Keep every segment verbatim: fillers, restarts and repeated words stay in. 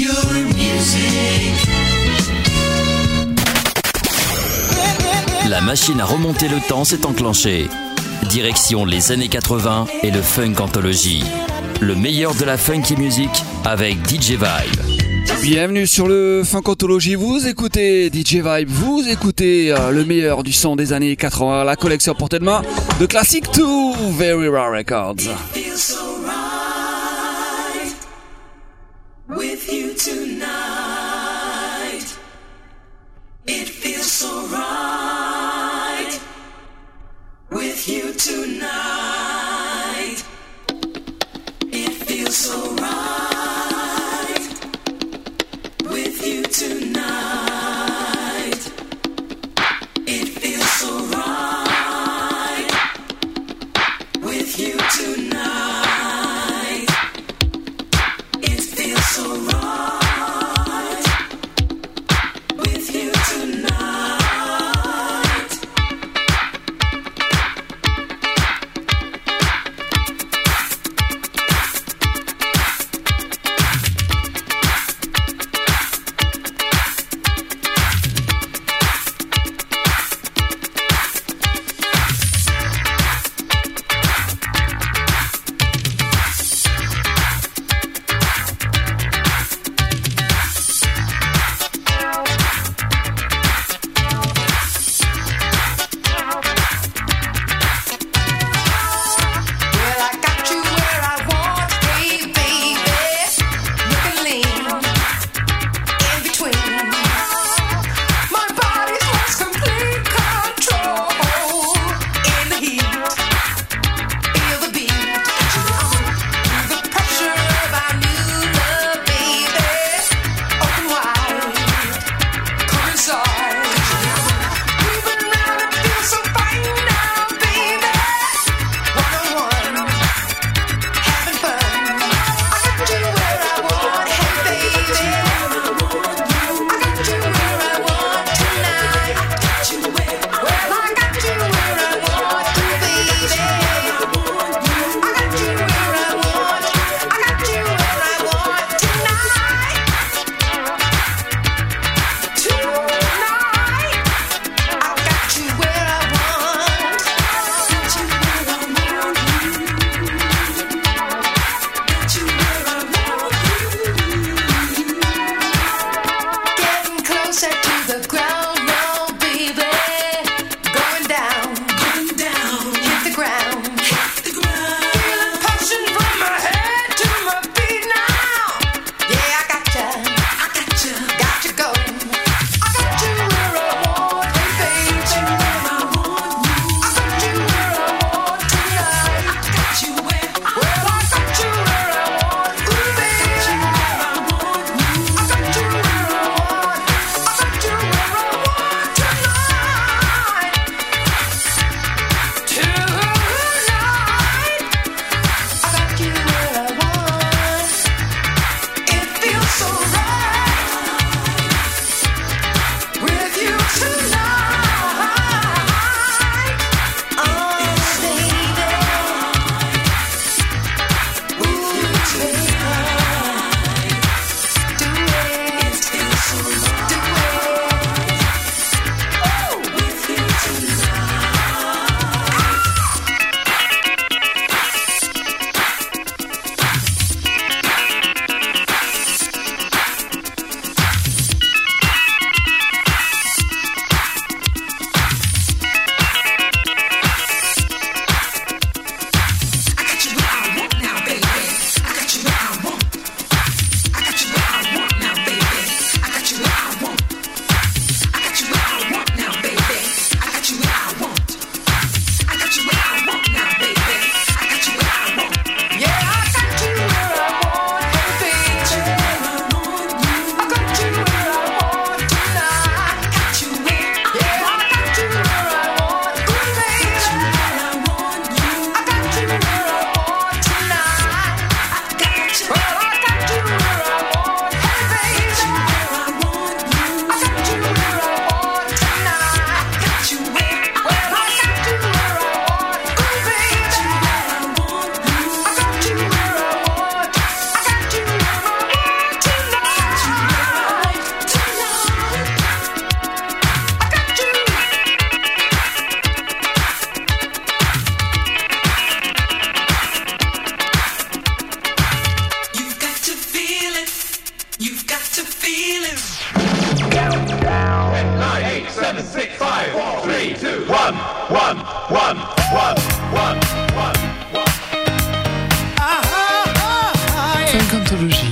Pure music. La machine à remonter le temps s'est enclenchée. Direction les années quatre-vingts et le Funk Anthology. Le meilleur de la funky music avec D J Vibe. Bienvenue sur le Funk Anthology, vous écoutez D J Vibe, vous écoutez euh, le meilleur du son des années quatre-vingts, la collection à portée de main de Classic to Very Rare Records. With you tonight, it feels so right. With you tonight, it feels so right. With you tonight, it feels so right. With you tonight. So right. You've got to feel it. nine, eight, seven, six, five, four, three, two, one, one, one, one, one, one, one. Funkantologie.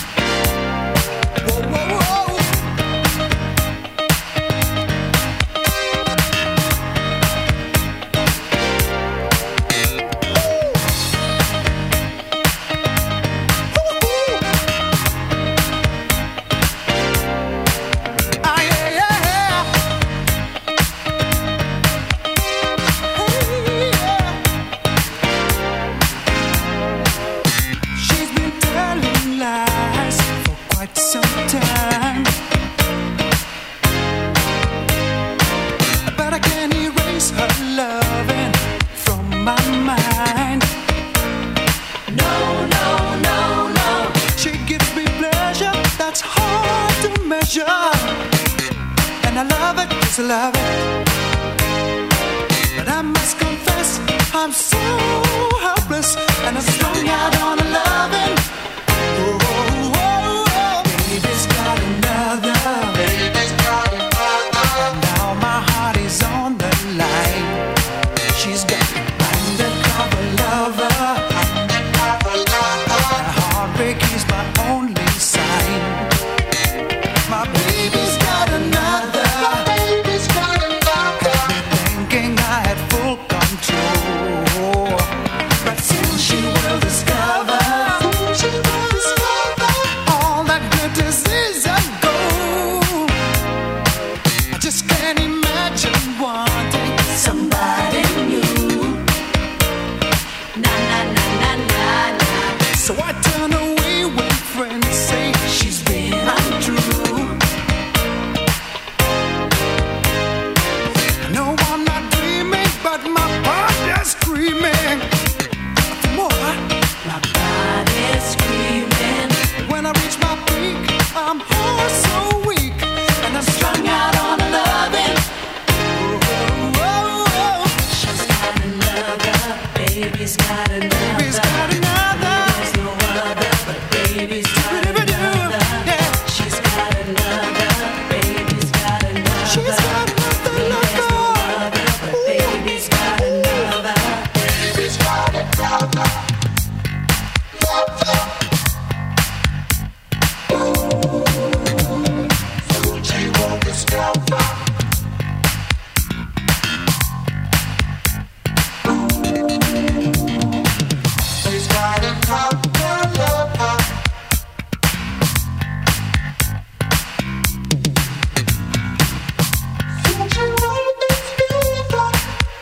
And I love it, just love it. But I must confess, I'm so helpless, and I'm strung out on a loving. Oh, oh, oh, oh. Baby's got another. Baby's got another. Now my heart is on the line. She's got an undercover lover. Undercover lover. My heartbreak is my only sign. My baby's got another. My baby's got another. Thinking I had full control, but soon she will discover. Soon she will discover all that glitters is a gold. I just can't imagine wanting somebody new. Na na na na na na. So I turn away when friends say she's been untrue. But my body's screaming for more. My body's screaming. When I reach my peak, I'm oh so weak, and I'm strung out on a loving. Oh, oh, oh. She's got another. Baby's got another. Baby's got another. There's no other, but baby's got another. Yeah. She's got another. Baby's got another. She's got another lover. Baby's got another. Baby's got another. Ooh, Fuji won't discover. He's got another lover. Fuji won't discover.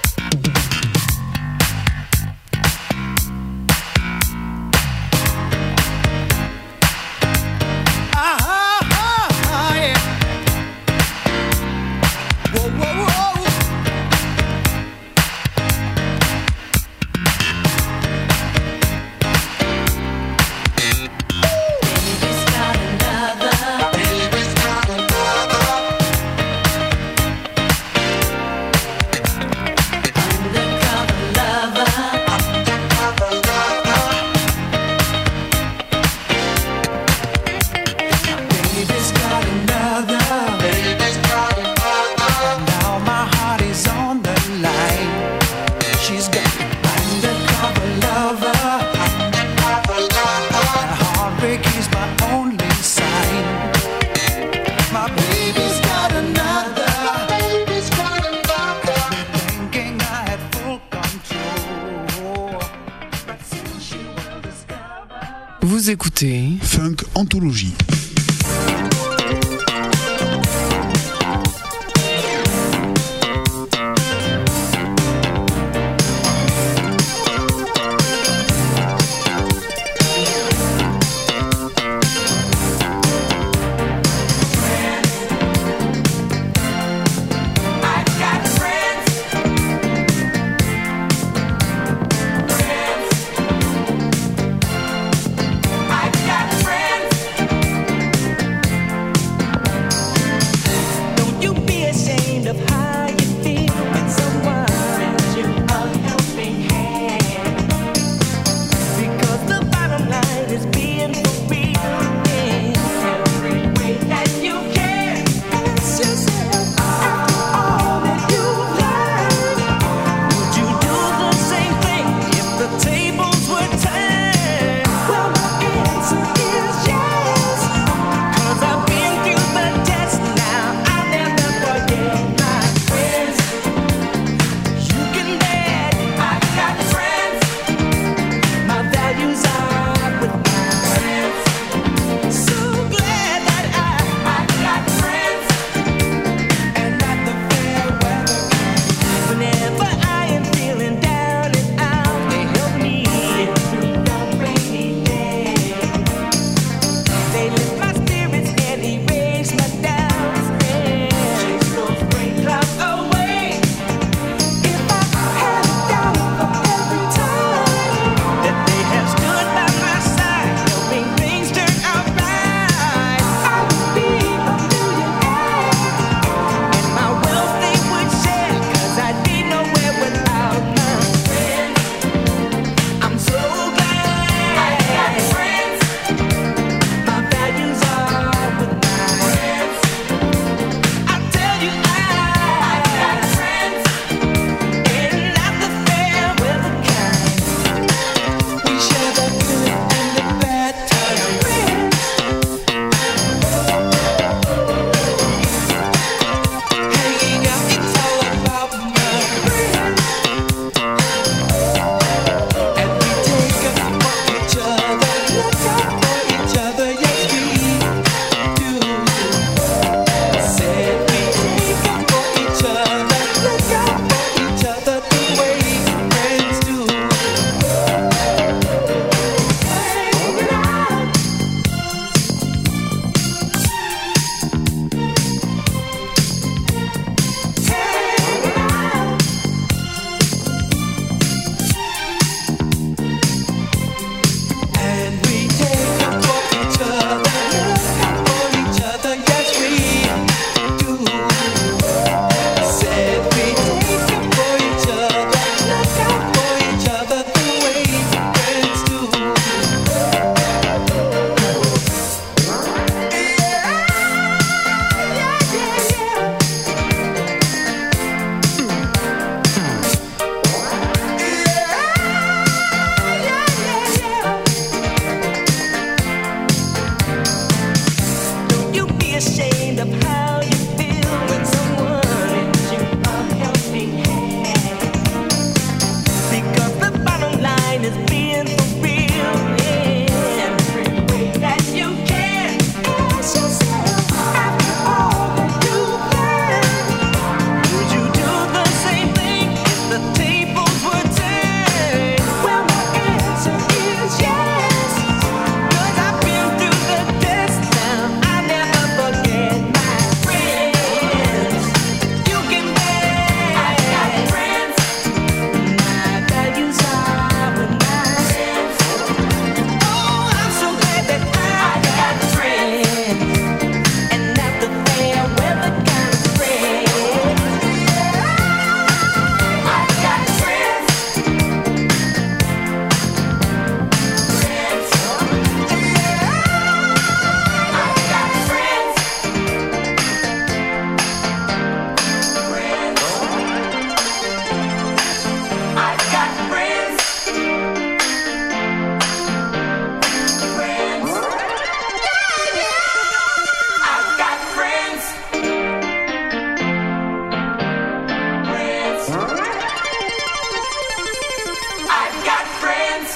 Vous écoutez Funk Anthologie. I've got friends. ashamed of how you feel when someone gives you a helping hand. Because the bottom line is being for real. Yeah. Every way that you can. Ask yourself, after all that you've learned, would you do the same thing if the tables were turned? Well, my answer is yes. 'Cause I've been through the test now. I never forget my friends. You can bet I got friends. My values are harmonized. Oh, I'm so glad that I got friends. And not the fair weather kind of friends. I got friends. Friends. I got friends. Friends. I got friends. Friends. I've got friends. Friends. I've got friends.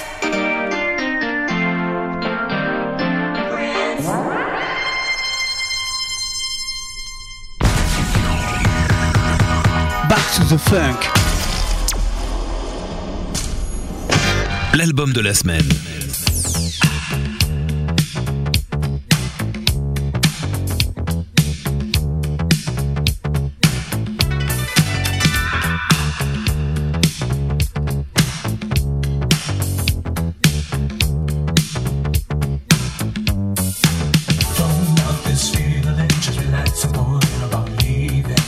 Friends. Back to the funk. L'album de la semaine. Don't love this feeling, just relax and worry about leaving.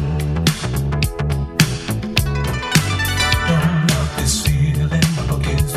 Don't love this feeling, up against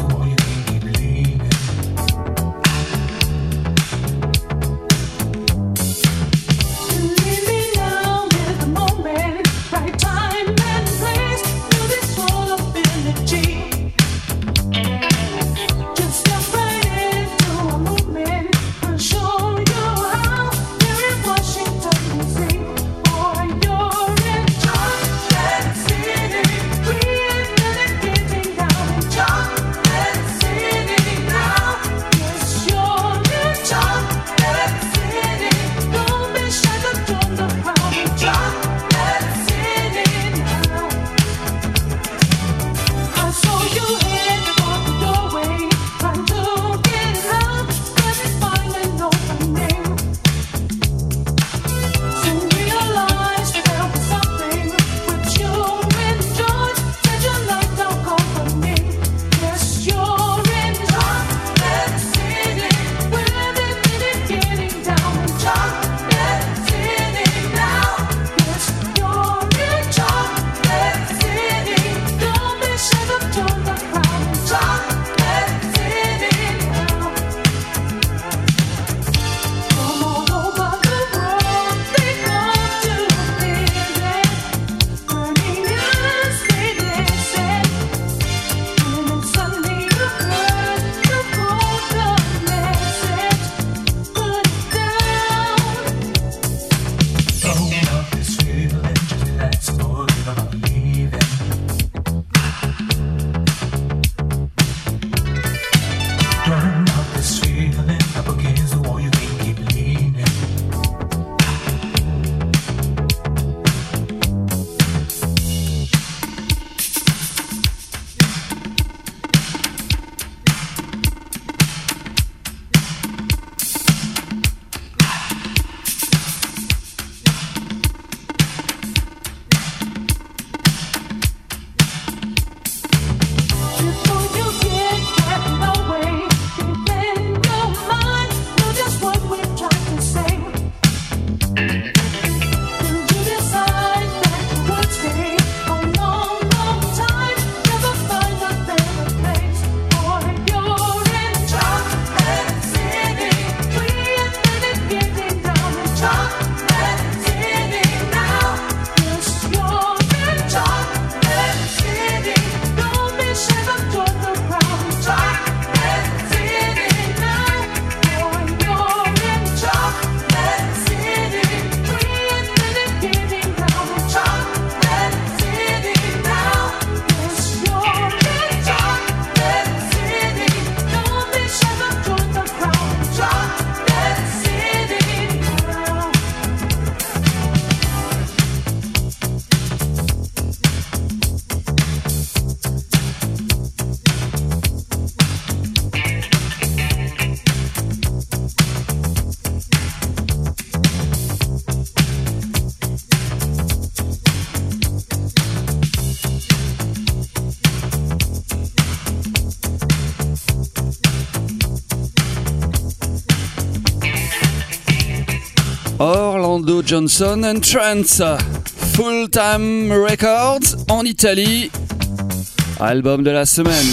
Fernando Johnson and Trance. Full Time Records en Italie. Album de la semaine.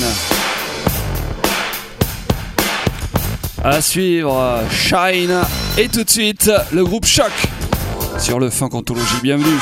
À suivre, Shine. Et tout de suite, le groupe Choc sur le Funk Anthologie. Bienvenue.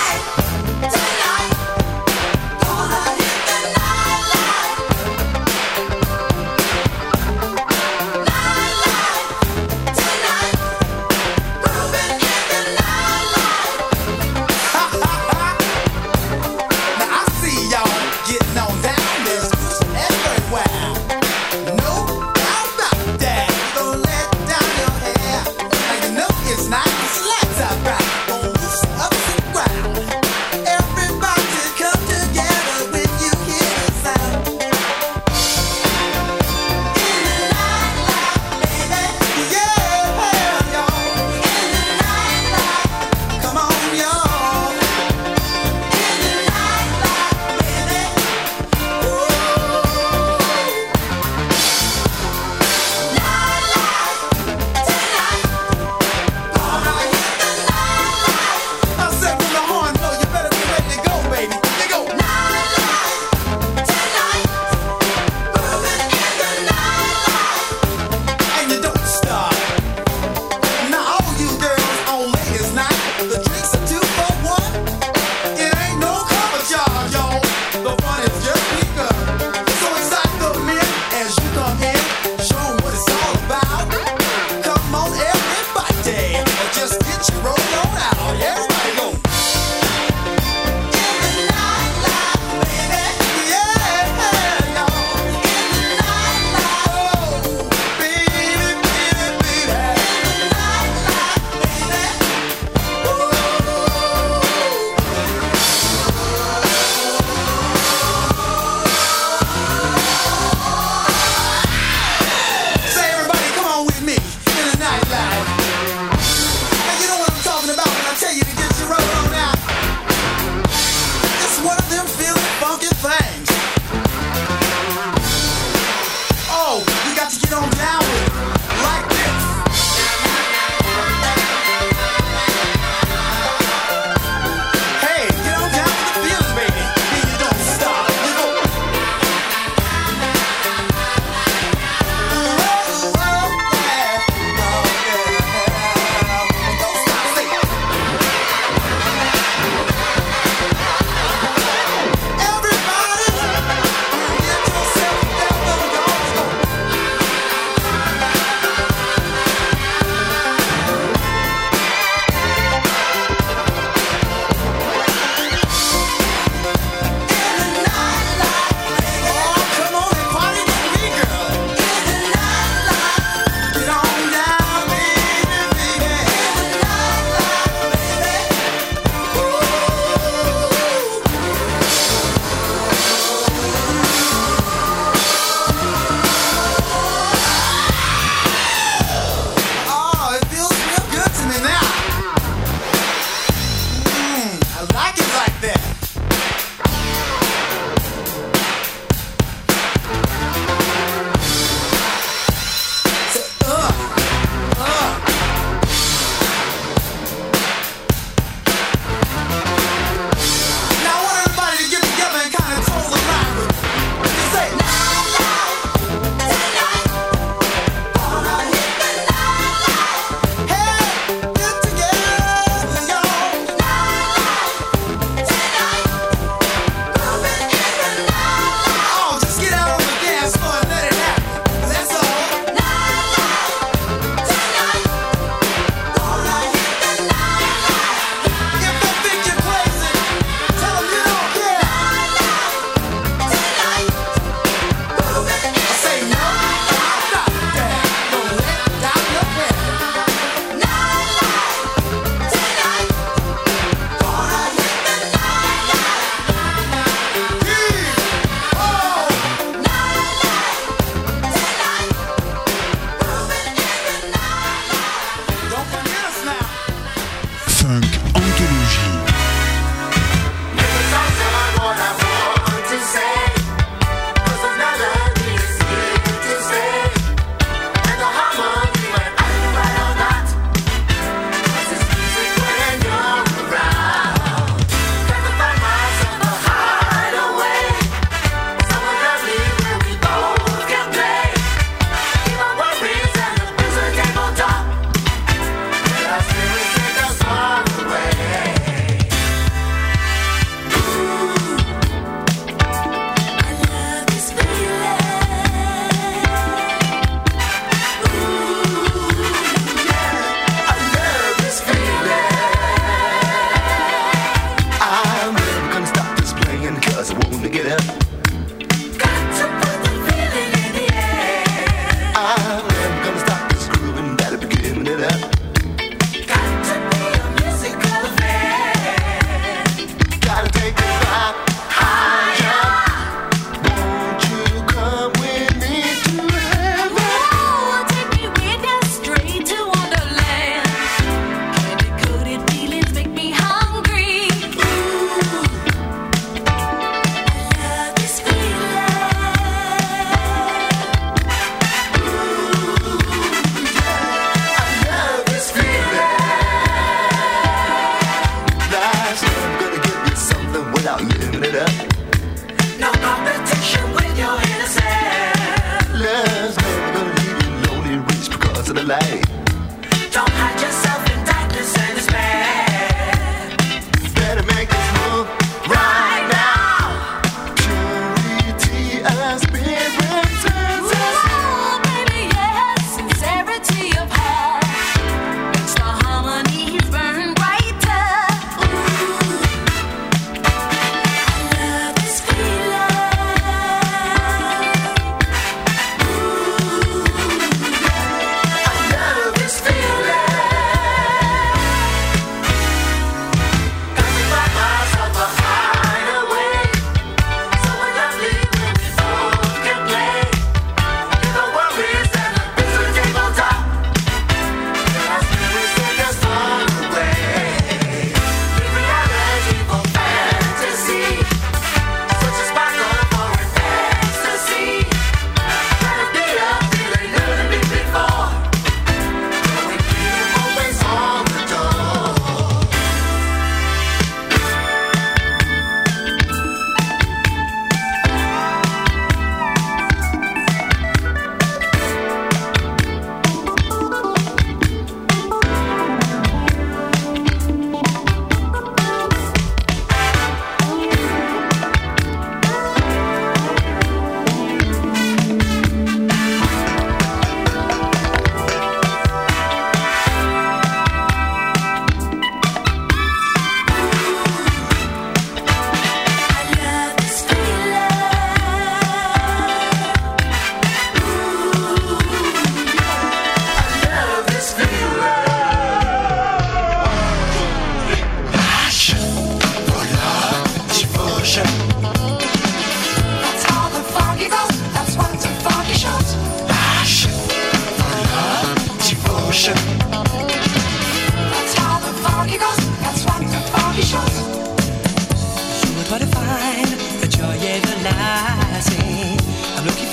Talking about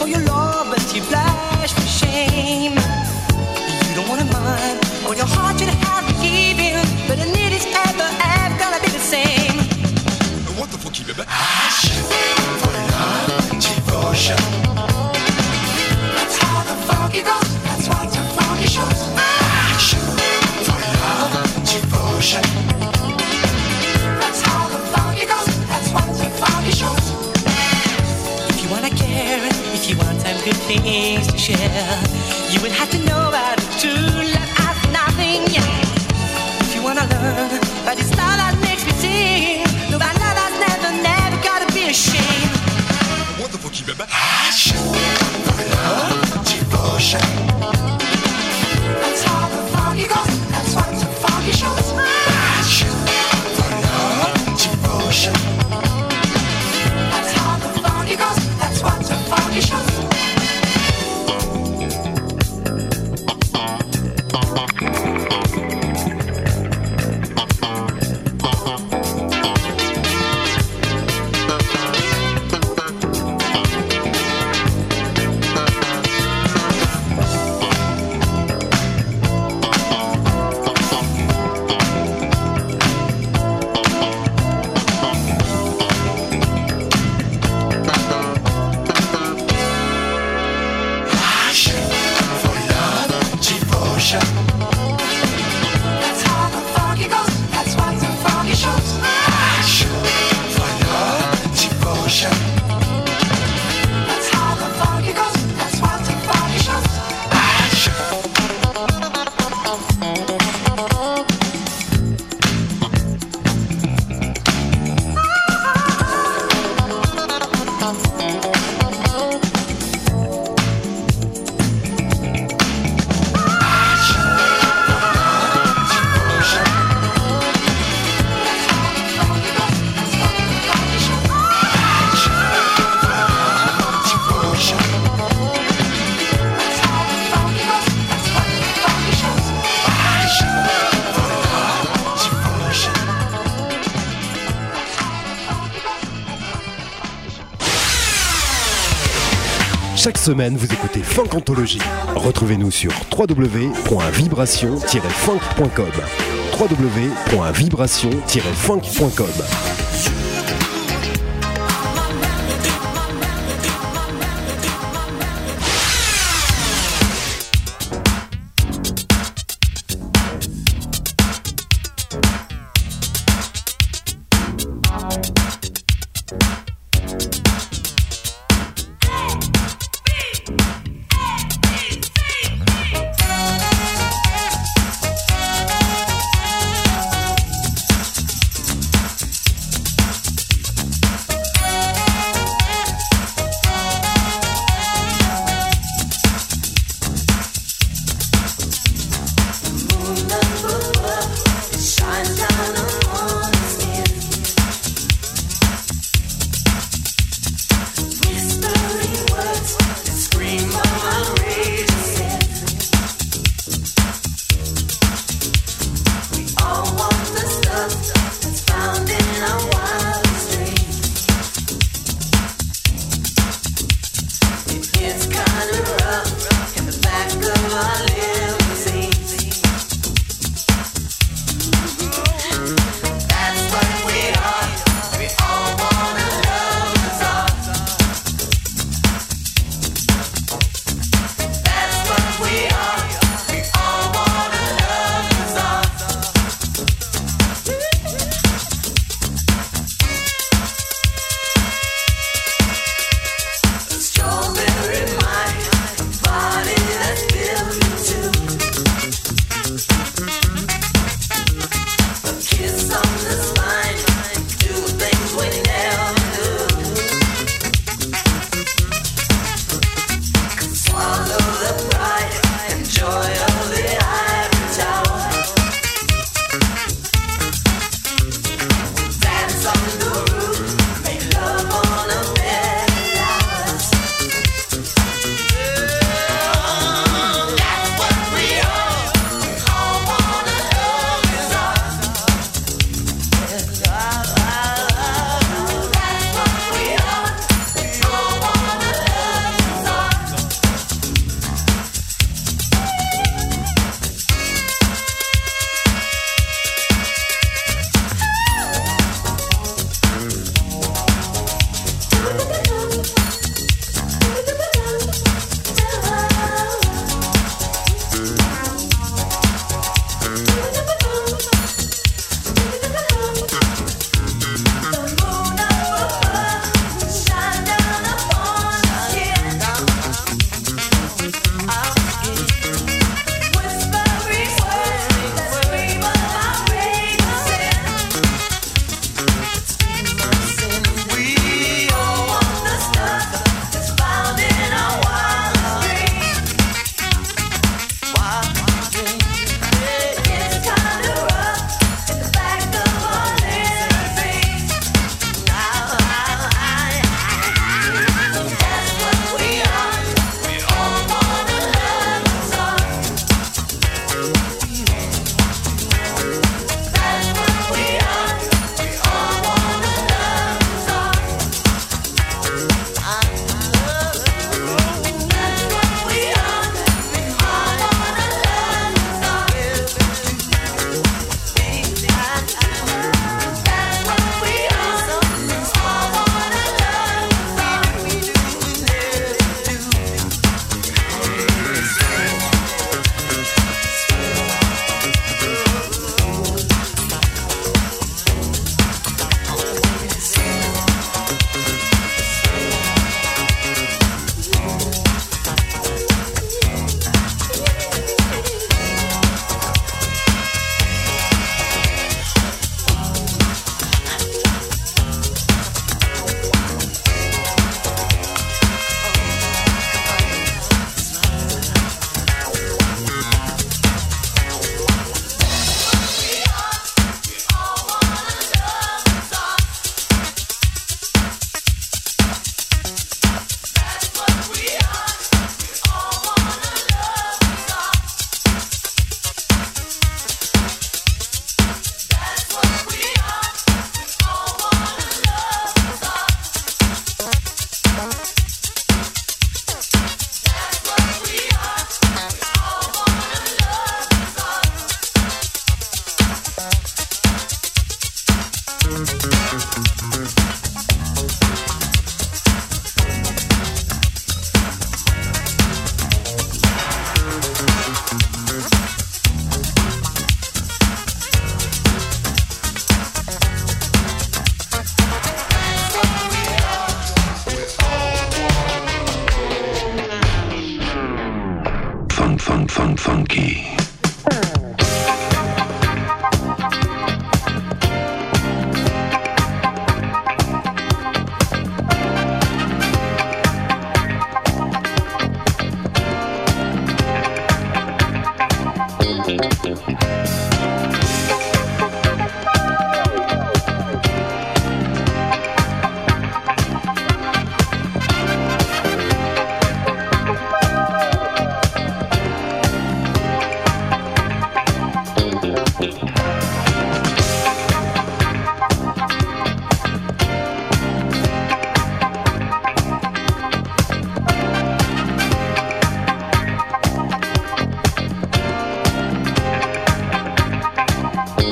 for your love, but you blush for shame. You don't wanna mind when your heart should have been given, but the need is ever, ever gonna be the same. What the fuck, baby? Passion for love, devotion. That's how the funky goes. That's what the funky shows. Passion for love, devotion. That's how the funky goes. That's what the funky shows. If you wanna care, if you want some good things to share, you will have to know about it too. Let us nothing, yeah. If you wanna learn, but it's love that makes me sing. No, I know that's never, never gotta be ashamed. What the fuck, baby? Passion for love, devotion. That's how the funky goes. That's what the funky shows. Passion for love, devotion. That's how the funky goes. That's what the funky shows. That's how the funky goes. That's what the funky shows. Passion for love, devotion. That's how the funky goes. That's what the funky shows. Passion. Chaque semaine, vous écoutez Funk Anthology. Retrouvez-nous sur w w w point vibration tiret funk point com. w w w point vibration tiret funk point com.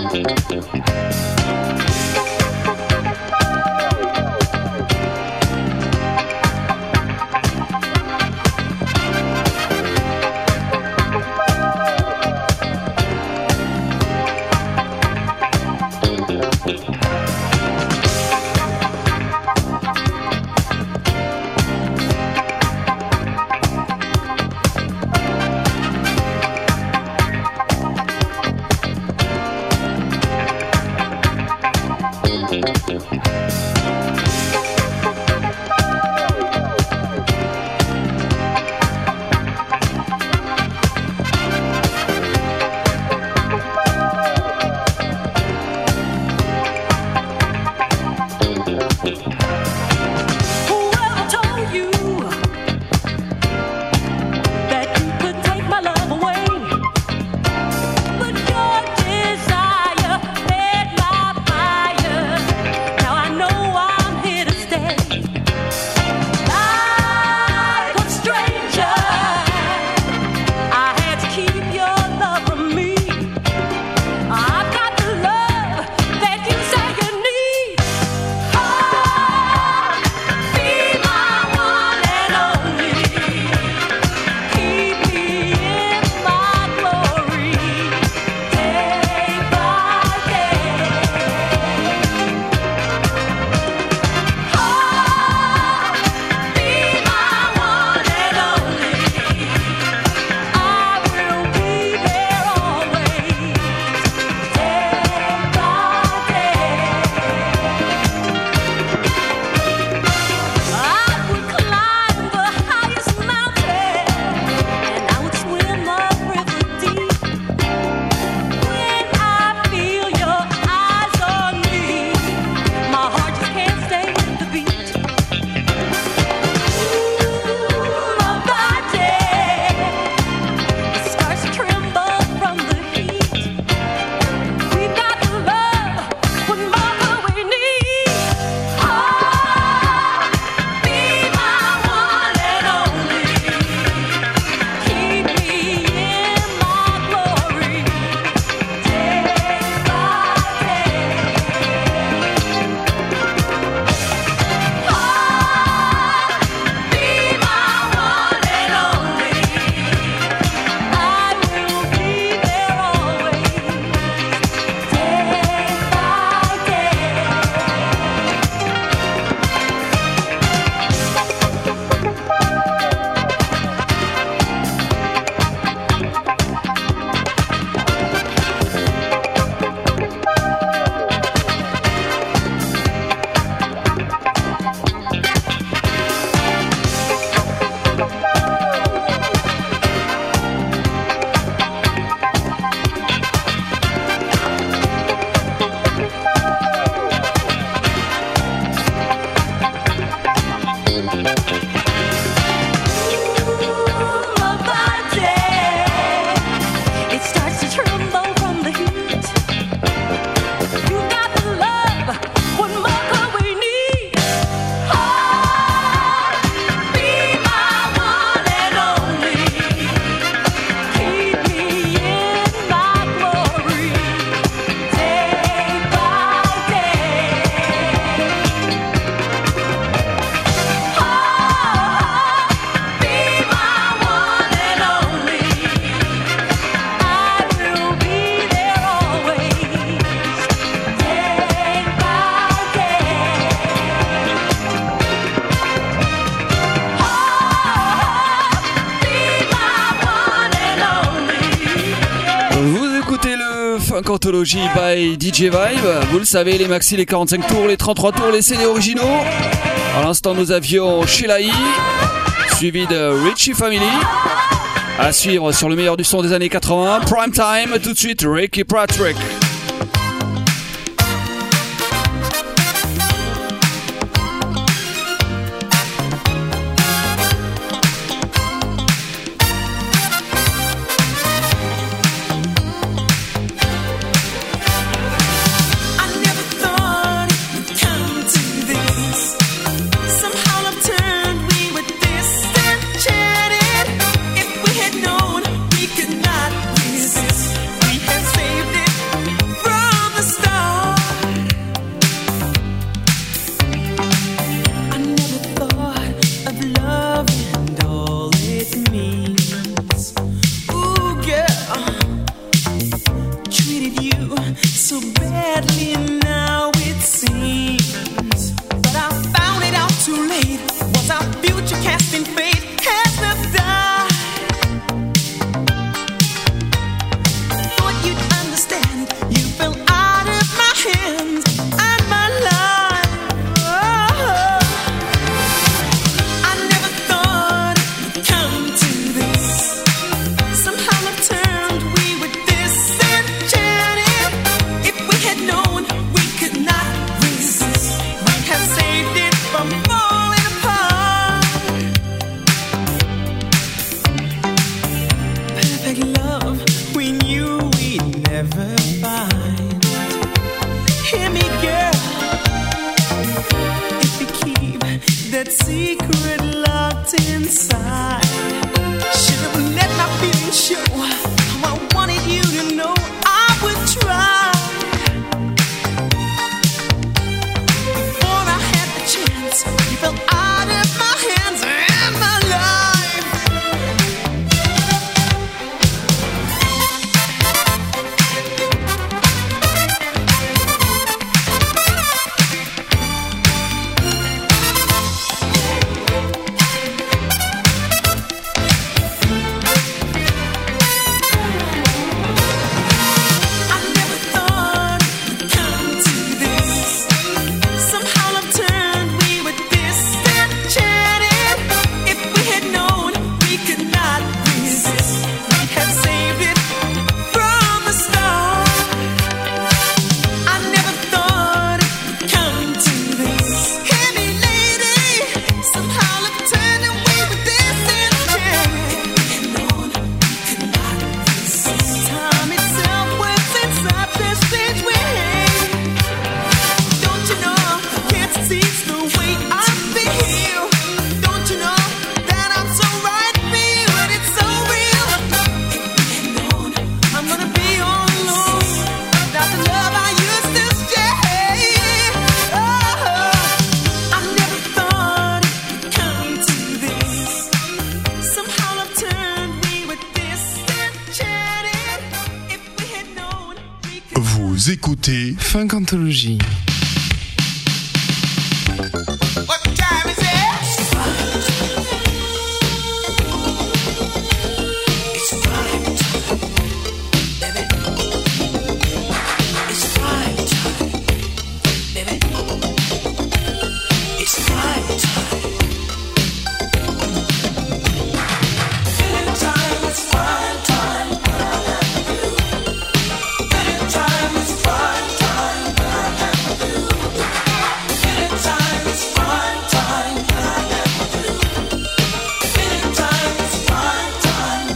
Anthology by D J Vibe. Vous le savez, les maxi, les quarante-cinq tours, les trente-trois tours, les C D originaux. À l'instant, nous avions Sheila E, suivi de Richie Family. À suivre sur le meilleur du son des années quatre-vingts, Prime Time. Tout de suite, Ricky Patrick. If we had known we could not resist, we had saved it. show. I wanted you to know I would try. Before I had the chance, you fell out of my hands and my life. Vous écoutez Funk Anthology. What time is it? It's prime time, baby. It's prime time, baby. It's prime time. Anytime it's prime time. Anytime it's prime time. Anytime it's prime time. Anytime it's prime time.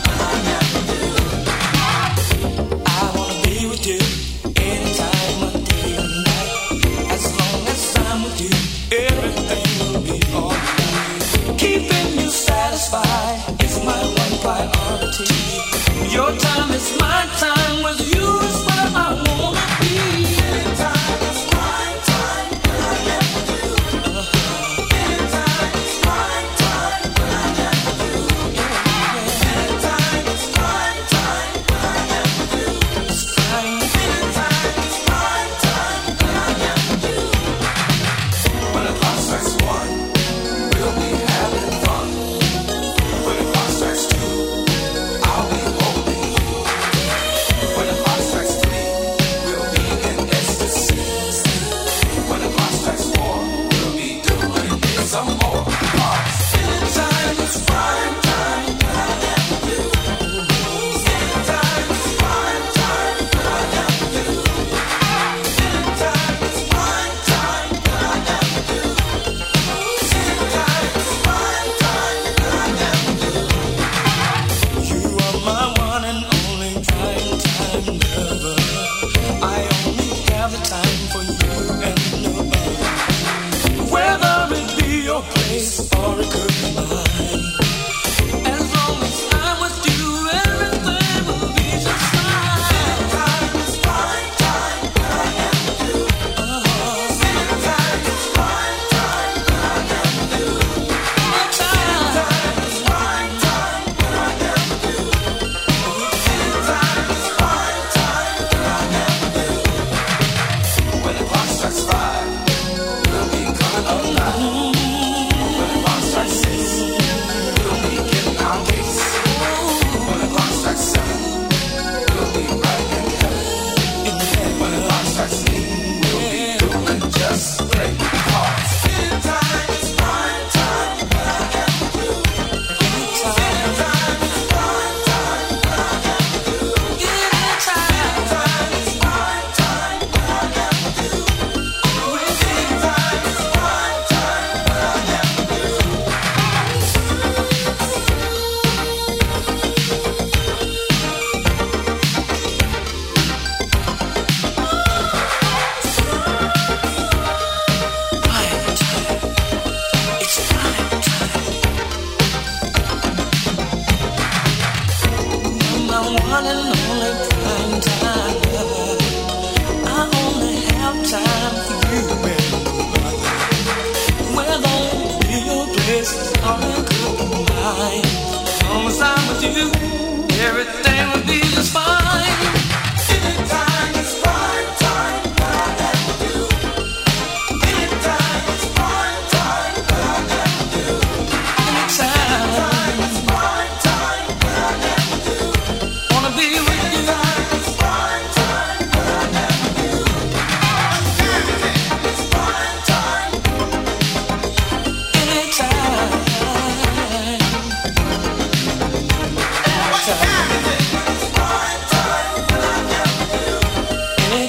I wanna be with you anytime of day or night. As long as I'm with you, everything will be alright. Keeping you satisfied is my one priority. Your time is my time, with you is where I wanna be. Anytime it's prime time, I am with you. Anytime it's prime time, I am with you. Anytime it's prime time, I am with you. It's prime. Anytime it's prime time, I am with you. When the clock strikes one, we'll be having fun. When the clock strikes two, I'll be holding you. When the clock strikes three, we'll be in ecstasy. When the clock strikes four, we'll be doing it some more. Anytime it's prime time, I am with you. Anytime it's prime time, I am with you. Anytime it's prime time, I am with you. Anytime it's prime time, I am with you. You are my one and only prime time lover. I only have the time for you and no other. Whether it be your place or it could be mine. As long as I'm with you, everything will be just fine. Anytime it's prime time, I am with you. Anytime it's prime time, I am with you. Anytime it's prime time, I am with you. Anytime it's prime time, I am with you.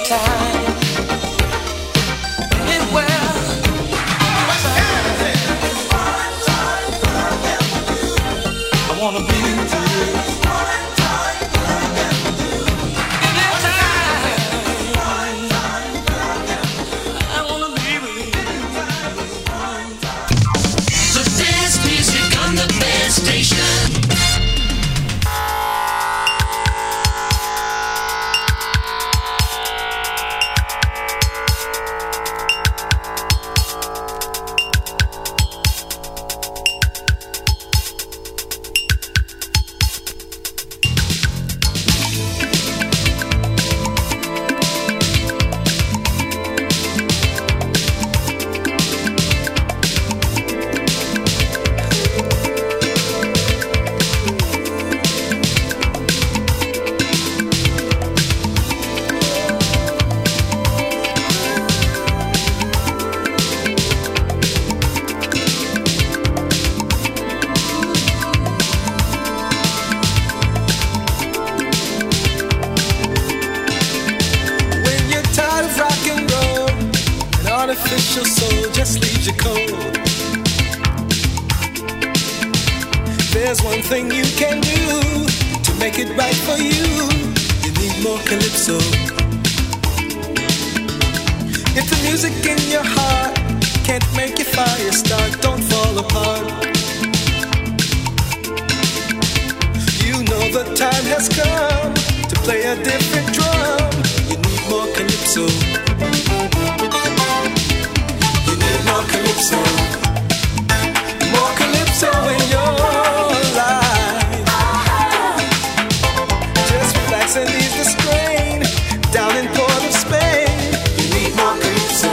time. Anywhere. I wanna be with you. Artificial soul just leaves you cold. There's one thing you can do to make it right for you. You need more calypso. If the music in your heart can't make your fire start, don't fall apart. You know the time has come to play a different drum. You need more calypso. More calypso, more calypso in your life. Just relax and ease the strain. Down in Port of Spain, you need more calypso.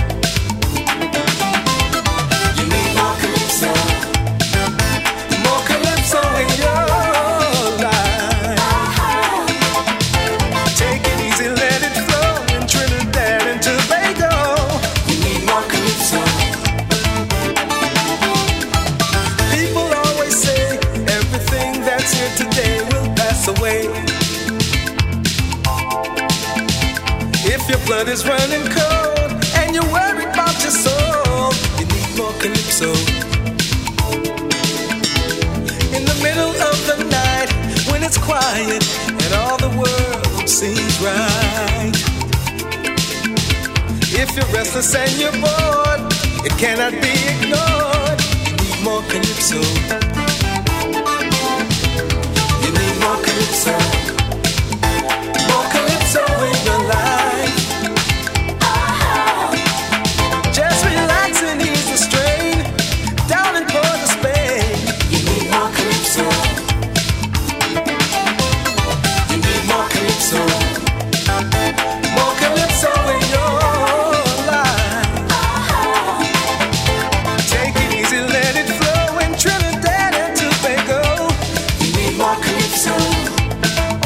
You need more calypso, more calypso in your life. Take it easy, let it flow in Trinidad and Tobago. You need more calypso. People always say everything that's here today will pass away. If your blood is running cold and you're worried about your soul, you need more calypso. In the middle of the night, when it's quiet and all the world seems right. If you're restless and you're bored, it cannot be ignored. You need more calypso. You need more calypso. More calypso in your life. Just relax and ease the strain. Down in Port of Spain, you need more calypso. You need more calypso. More calypso in your life. Take it easy, let it flow in Trinidad and Tobago. You need more calypso.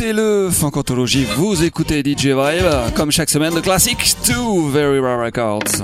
écoutez le Funkantologie, vous écoutez D J Vibe, comme chaque semaine, de classique to Very Rare Records.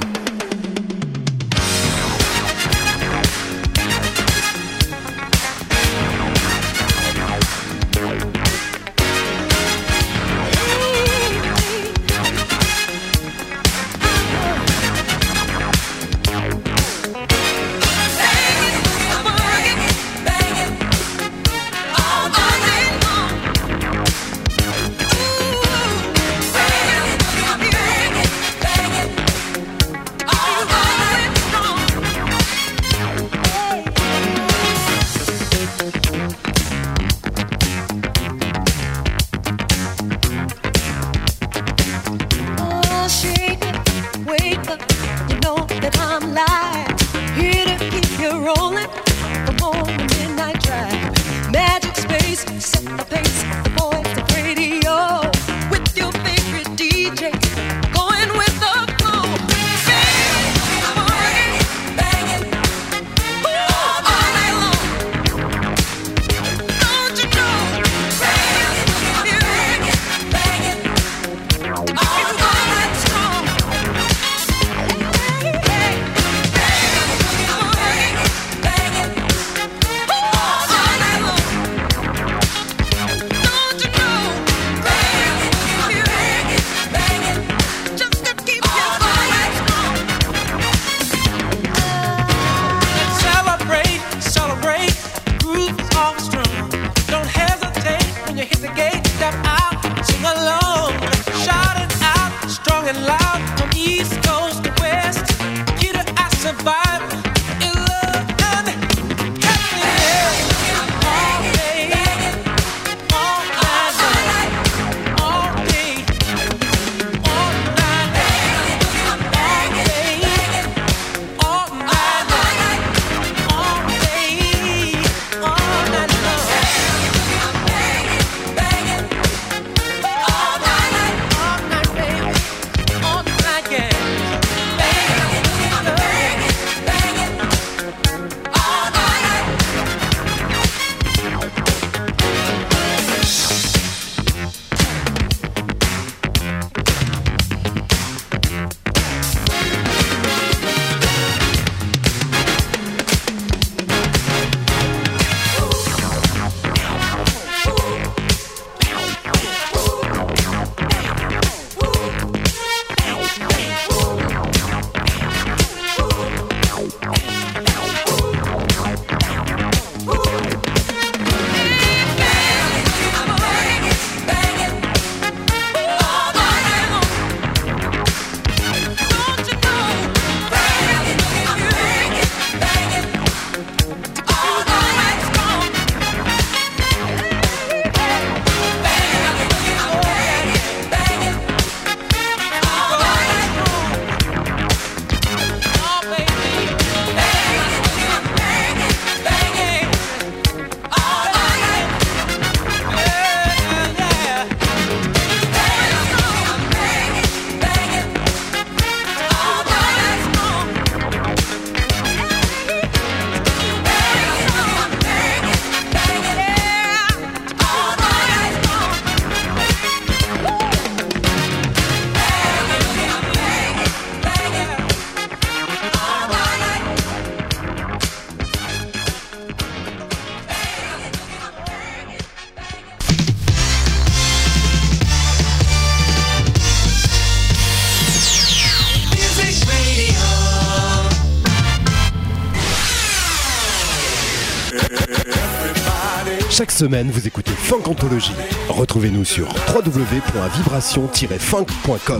Chaque semaine, vous écoutez Funkantologie. Retrouvez-nous sur w w w point vibration tiret funk point com.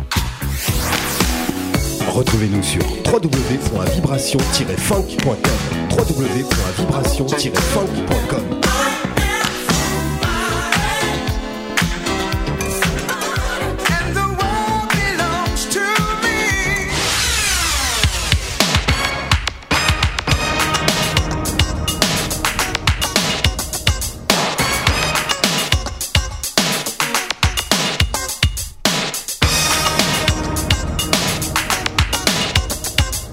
Retrouvez-nous sur w w w point vibration tiret funk point com. w w w point vibration tiret funk point com.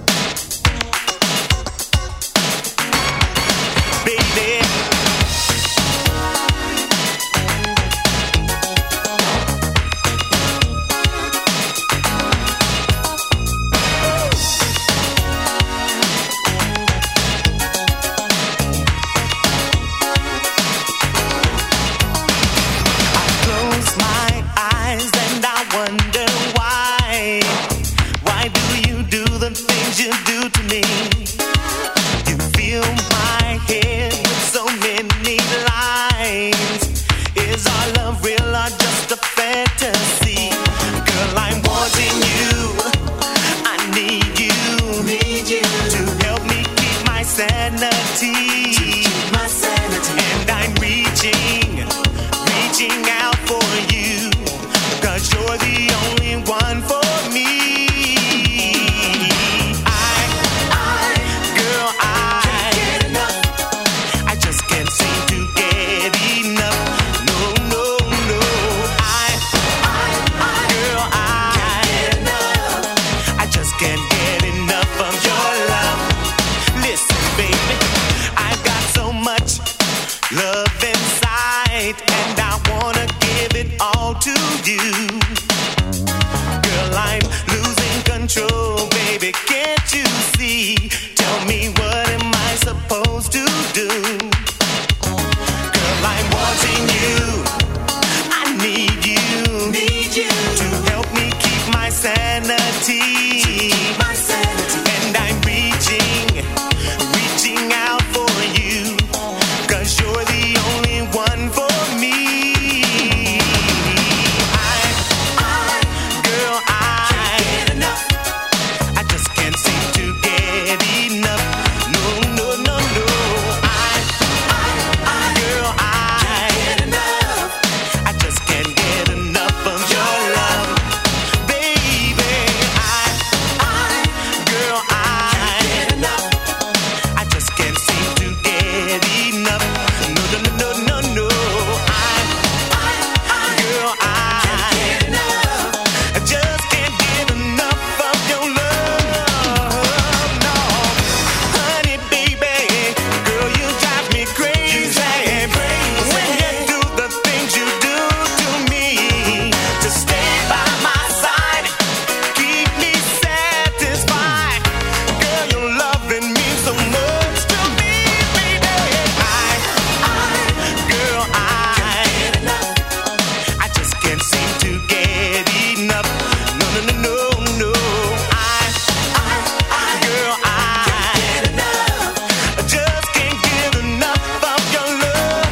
Baby, sanity. And I'm reaching, reaching out for you, 'cause you're the only one for me. I, I, girl, I can't get enough. I just can't seem to get enough. No, no, no, no. I, I, I, girl, I can't get enough. I just can't get enough of your love, baby. I, I, girl, I can't get enough. I just can't seem to get enough. No, no, no, no, no, no. I, I, I, girl, I can't get enough. I just can't get enough of your love. No, honey, baby, girl, you drive me crazy. When you do the things you do to me, to stay by my side, keep me satisfied. Girl, your loving means so much to me, baby. I, I, girl, I can't get enough. I just can't seem to get enough. No, no, no, no, no. I, I, I, girl, I can't get enough. I just can't get enough of your love.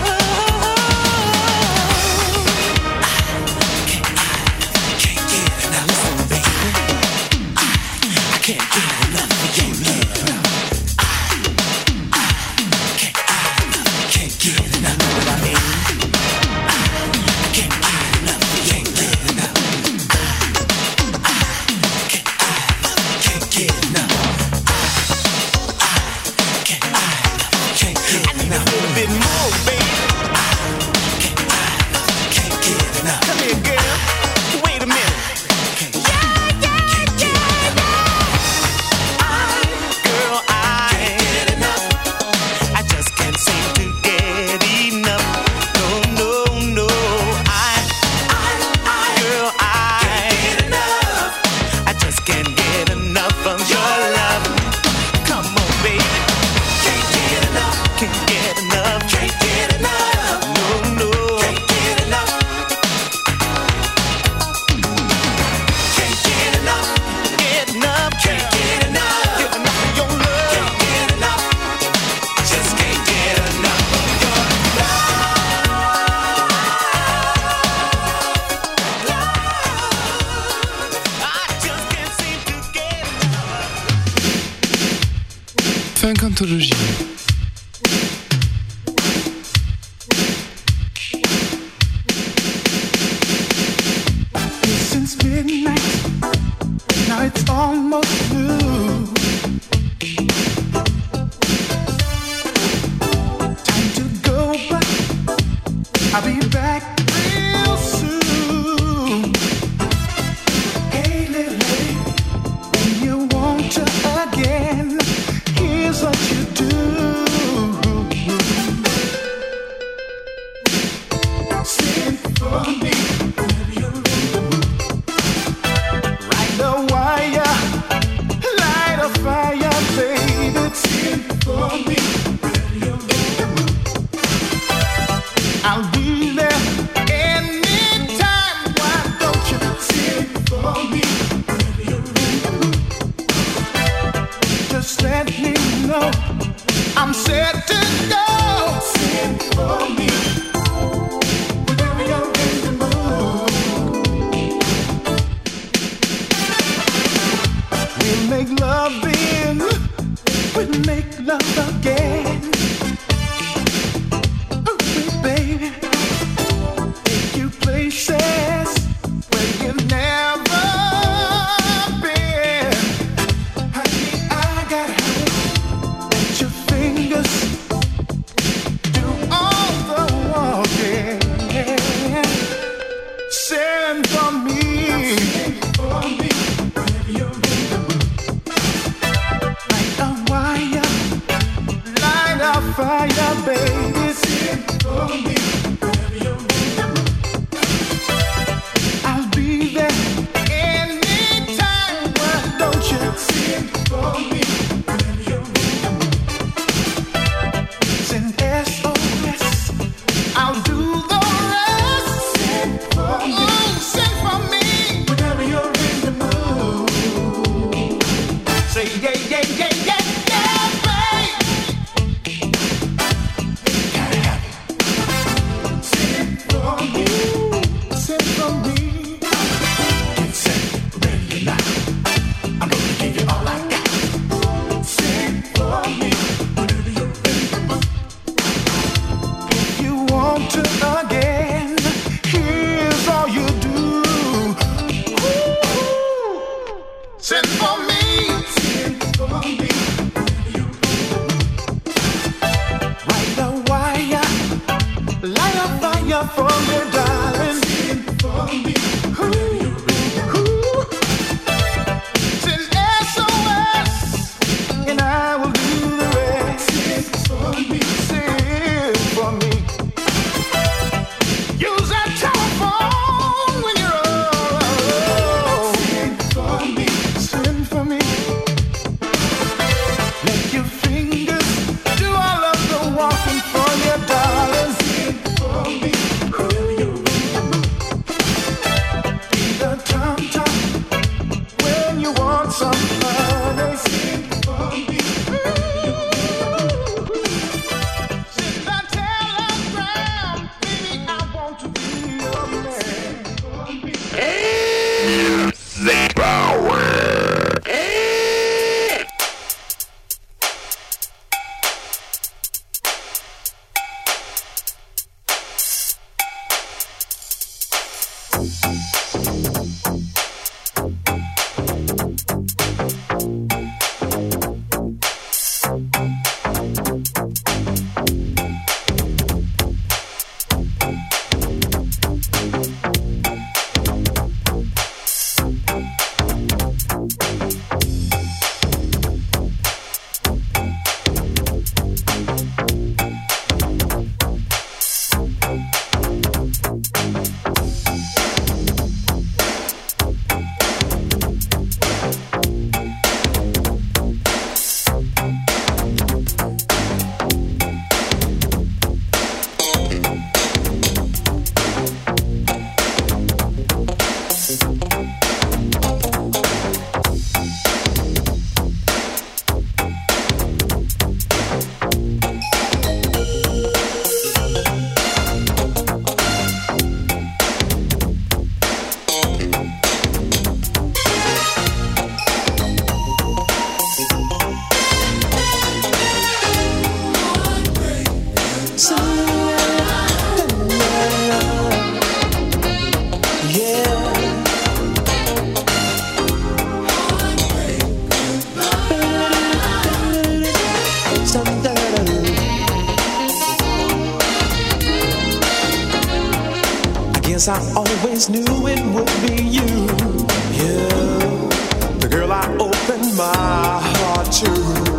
Can't get enough. Listen, baby. I can't get enough of your love. I, I can't, I can't get enough. Know what I mean? I can't get enough. Can't get enough. I can't, I can't get enough. I can't, I can't get enough. I need a little bit more, baby. Can't, I can't get enough. Come here, girl. Wait a minute. Can't, yeah, yeah, yeah. I, girl, I can't get enough. I just can't seem to get enough. No, no, no. I, I, I, girl, I can't get enough. I just can't get enough of your love. Come on, baby. Can't get enough. Can't get enough. Can't get enough. No, no. Can't get enough. Can't get enough. Get enough. Can't get enough. Get enough of your love. Can't get enough. Just can't get enough of your love. I just can't seem to get enough. Funk Anthology. Since midnight, now it's almost noon. Time to go, but I'll be back real soon. Hey, little lady, when you want to again, here's what you do. Sing for me. Right the wire, light a fire, baby. Sing for me. I'll be there anytime. Why don't you sing for me? Just let me know I'm set to go. Sing for me. Whenever you're in the mood. We'll make love then, we'll make love again. Ooh, baby, take you places where you've never been. Honey, I gotta let your fingers do all the walking. Send for me. Send for me. Whenever you're in the mood. Light a wire, light a Send for me. Send for me. Right a wire, light a fire for me, darling. Send for me. Ooh, ooh. Send S O S, and I will do the rest. Send for me. Send for me. Use that telephone when you're alone. Send for me. Send for me. Let your fingers do all of the walking for your darling. Send for me. Be the tom-tom when you want some honey. Send for me. Send that telegram, baby, I want to be your man. Music Power. I always knew it would be you, you, the girl I opened my heart to,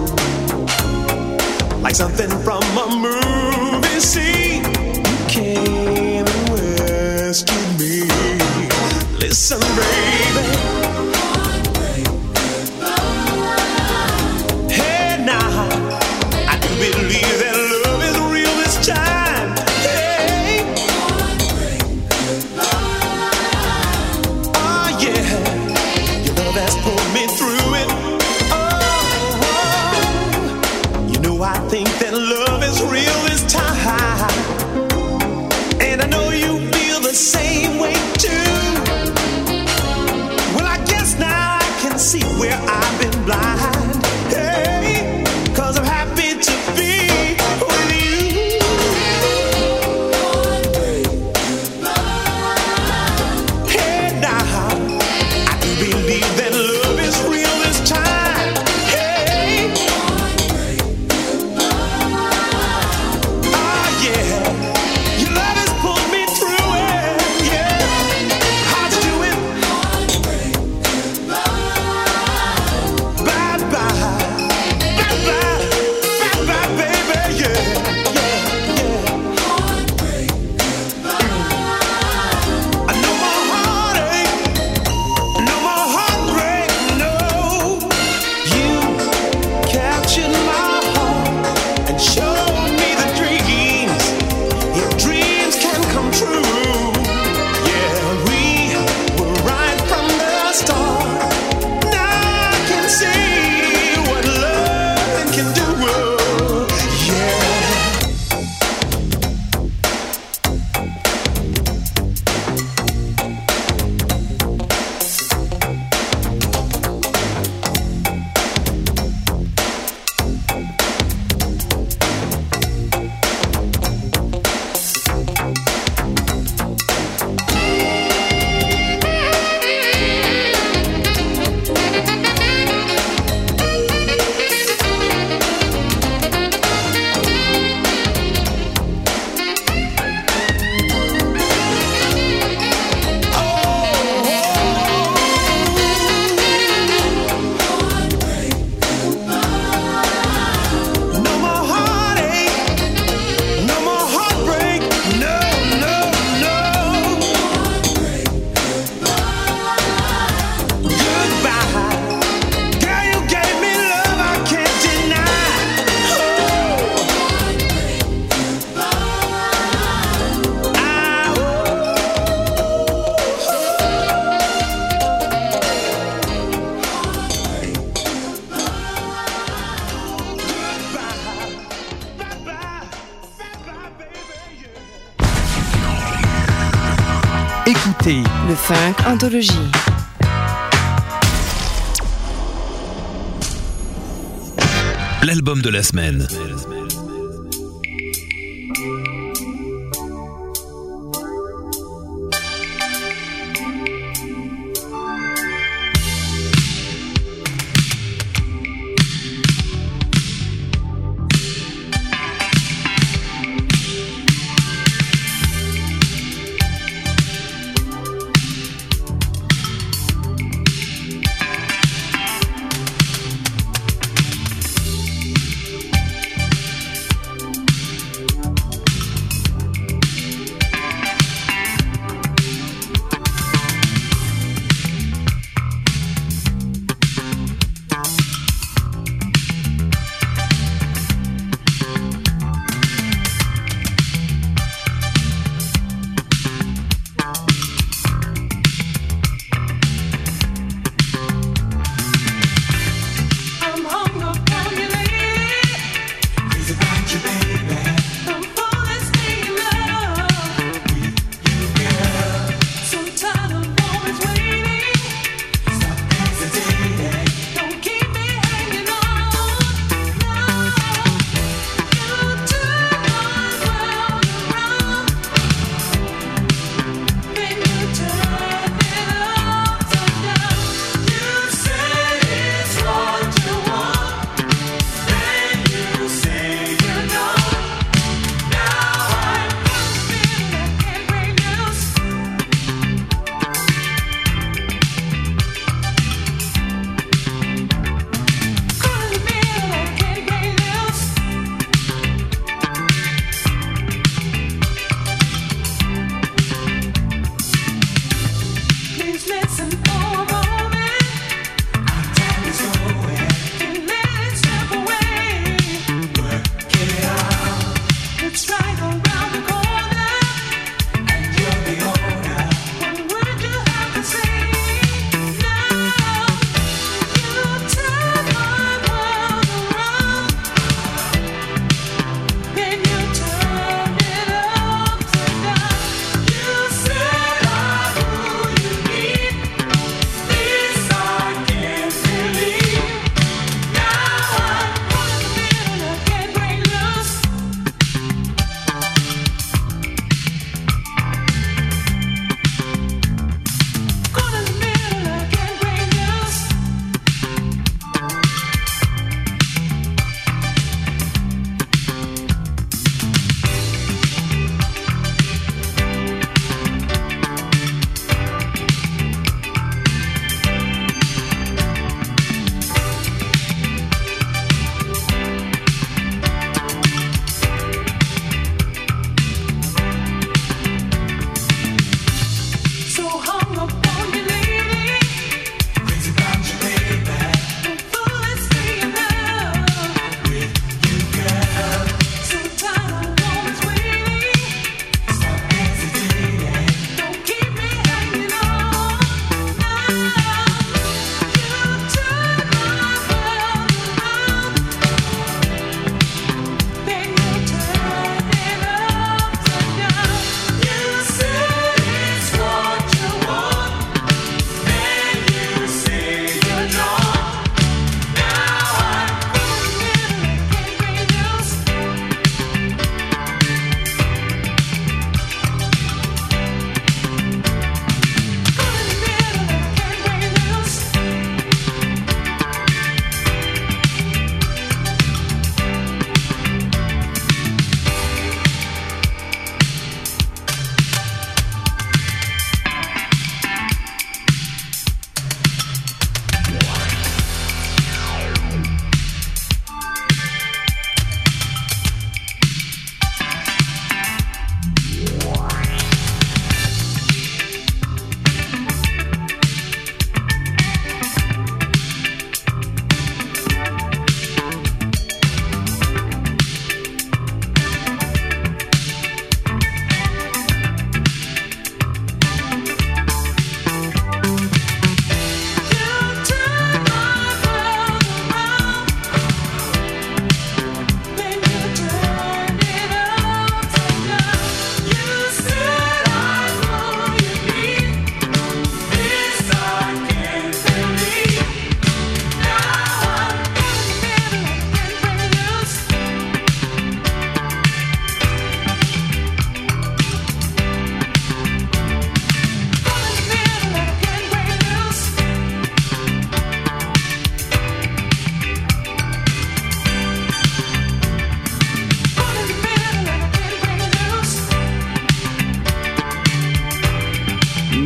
like something from a movie scene. You came and rescued me. Listen, baby. Hey, now I do believe that love is real this time. I think that love is real this time, and I know you feel the same way too. Well, I guess now I can see where I've been blind. Hey, 'cause I'm happy to be with you. Hey, now I do believe that love is real this time. Bad écoutez le Funk Anthologie. L'album de la semaine.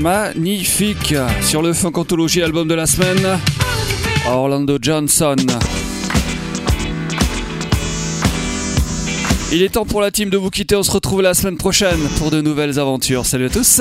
magnifique sur le Funk Anthology, album de la semaine, Orlando Johnson. Il est temps pour la team de vous quitter, on se retrouve la semaine prochaine pour de nouvelles aventures. Salut à tous.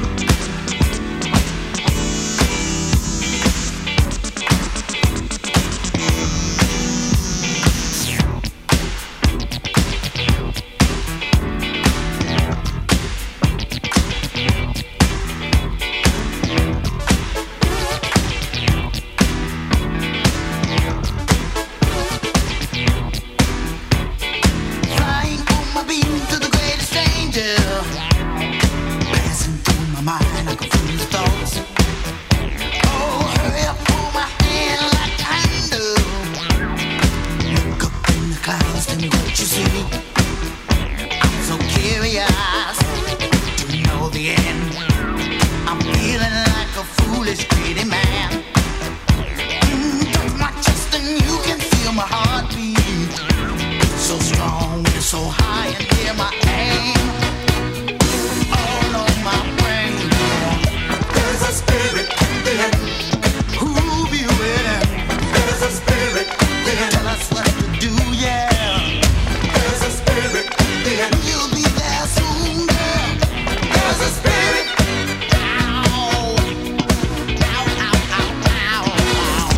Flying on my beam to the greatest stranger, passing through my mind like a fool's thoughts. Oh, hurry up, hold my hand like I do. Look up in the clouds, tell me what you see. I'm so curious to know the end. I'm feeling like a foolish, greedy man. Mm, touch my chest and you can feel my heartbeat. So strong, we're so high and near my aim. All on my brain. There's a spirit there. Who'll be waiting? There's a spirit there. Tell us what to do, yeah. There's a spirit there. You'll be there soon, girl. There's a spirit. Ow. Ow, ow, ow, ow, ow.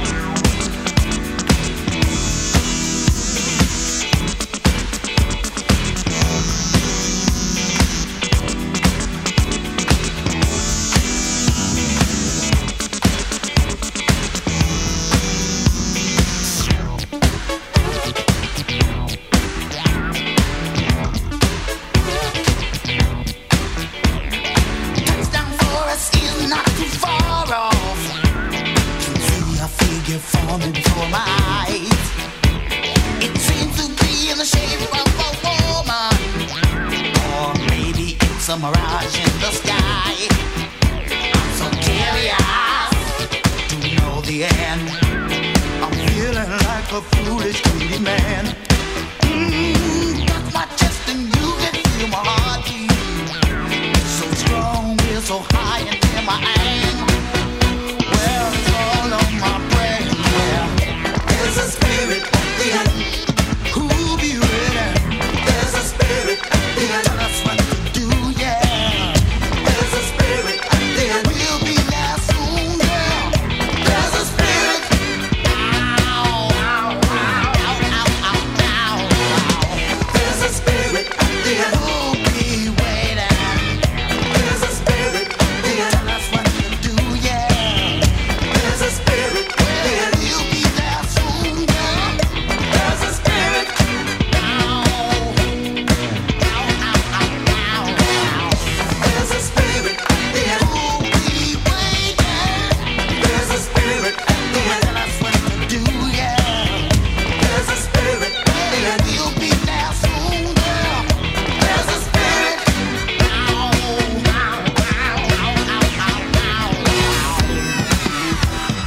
Touchdown for us is not too far off. Can see a figure forming before my eyes. It seems to be in the shape of a woman, or maybe it's a mirage in the sky. I'm so curious to know the end. I'm feeling like a foolish, greedy man. Mm, touch my chest and you can feel my heartbeat. So strong, we're so high and near my aim. Well, it's all on my brain, yeah. There's a spirit there. Who'll be waiting? There's a spirit there. Tell us what to do, yeah. There's a spirit there. We'll be there soon, girl. There's a spirit. Ow, ow, ow, ow, ow, ow, ow. There's a spirit there. Who'll be waiting? There's a spirit there. Tell us what to do, yeah. There's a spirit there. We'll be there soon, girl. There's a spirit. Ow, ow, ow, ow, ow. There's a spirit there. Who'll be waiting? There's a spirit there. Tell us what to do, yeah. There's a spirit there. We'll be there soon, girl. There's a spirit. Ow, ow, ow, ow, ow, ow, ow.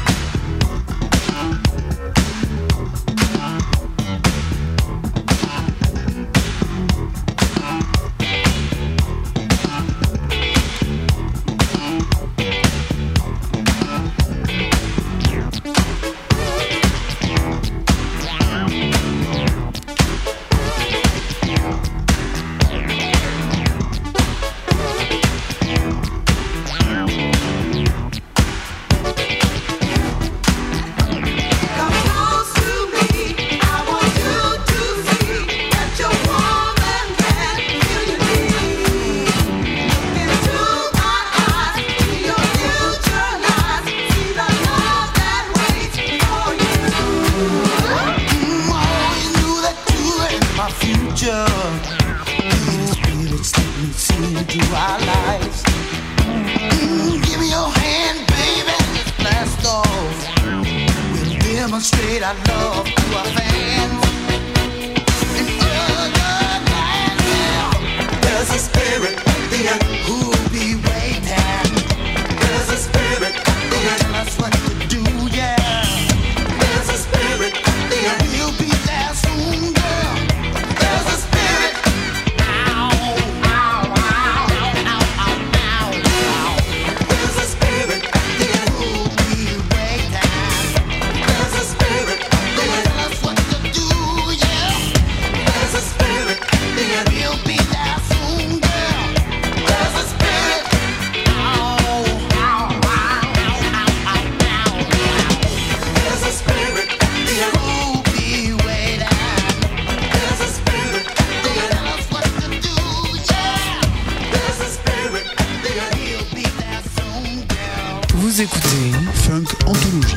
Come close to me. I want you to see that your woman can feel you need. Look into my eyes, see your future lies, see the love that waits for you. Mm, I always knew that you were in my future. Little spirits that we see into our lives. Mm, give me your hand, baby, let's blast off. We'll demonstrate our love to our fans. In other lands, yeah. There's a spirit there. Who'll be waiting? There's a spirit there. Tell us what to do, yeah. There's a spirit there. We'll be there soon, girl. There's a spirit. Ow, ow, ow, ow, ow, ow, ow. Anthologie.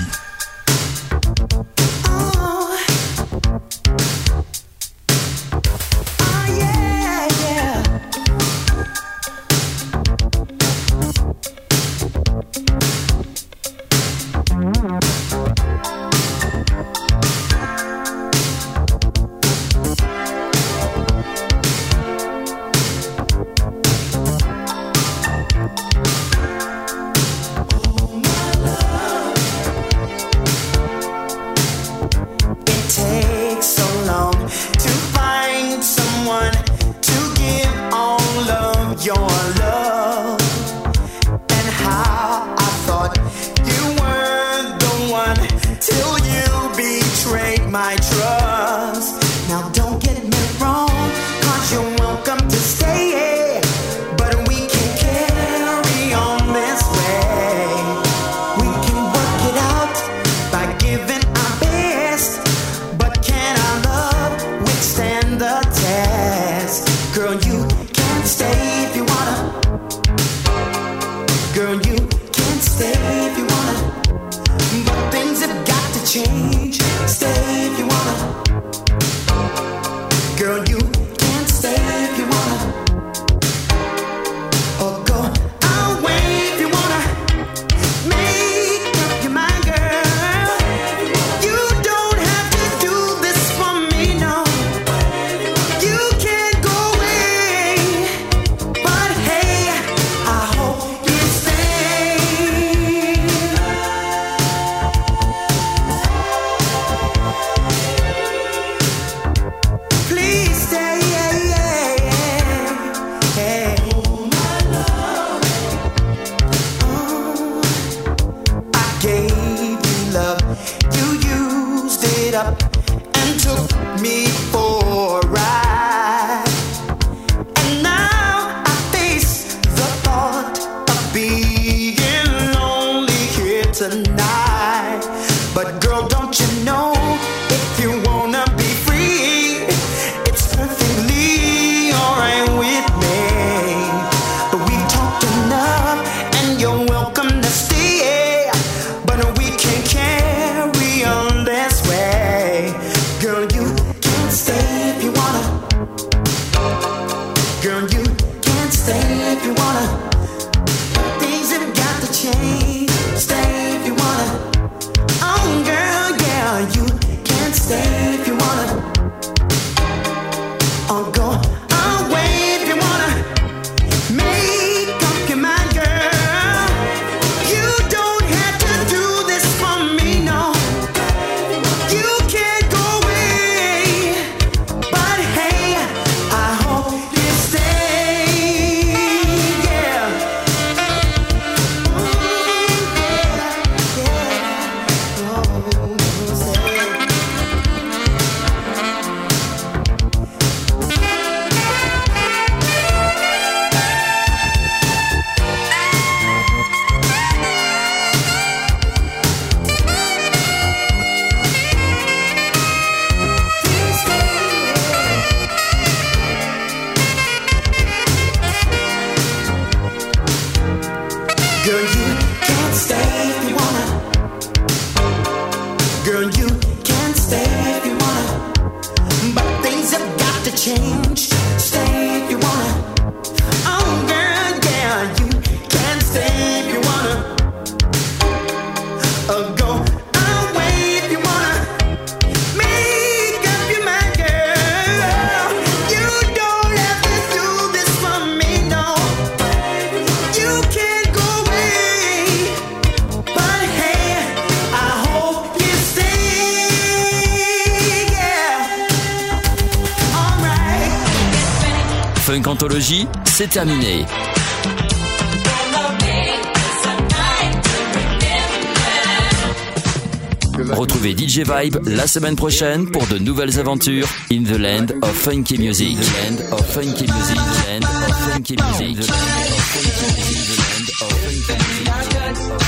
Funk Anthologie, c'est terminé. Retrouvez D J Vibe la semaine prochaine pour de nouvelles aventures in the land of funky music. Land of funky music. Land of funky music. Land of funky music. Land of funky music.